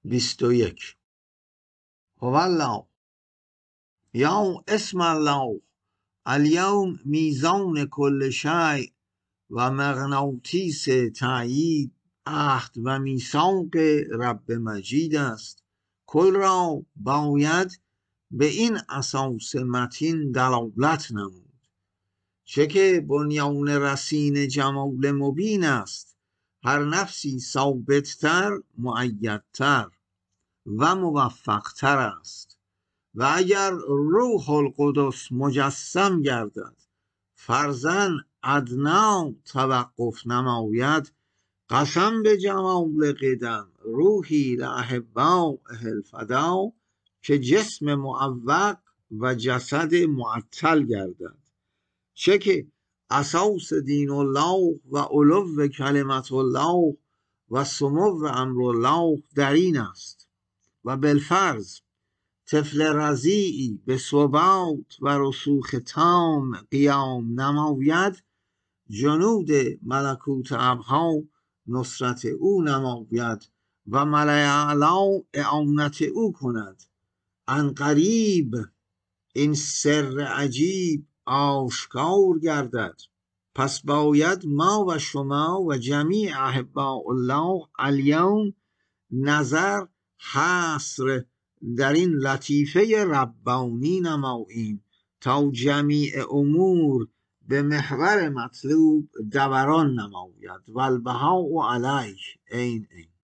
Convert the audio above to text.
21 هو الله یا اسم الله الیوم میزان کل شیء و مغناطیس تأیید عهد و میثاق رب مجید است. کل را باید به این اساس متین دلالت نمود، چه که بنیان رصین جمال مبین است، هر نفسی ثابتتر مؤیدتر و موفقتر است. و اگر روح القدس مجسم گردد فرضاً ادنا توقف نماید، قسم به جمال قدم روحی لاحباء الفدا که جسم معوق و جسد معطل گردد. چه که اساس دین الله و علو کلمت الله و سمو امر الله در این است. و بالفرض طفل رضیعی به ثبات و رسوخ تام قیام نماید، جنود ملکوت ابها نصرت او نماید و ملأ اعلی اعانت او کند. عنقریب این سر عجیب آشکار گردد. پس باید ما و شما و جمیع احباء الله الیوم نظر حصر در این لطیفه ربانی نماییم تا جمیع امور به محور مطلوب دوران نماید. و البهاء علیه عین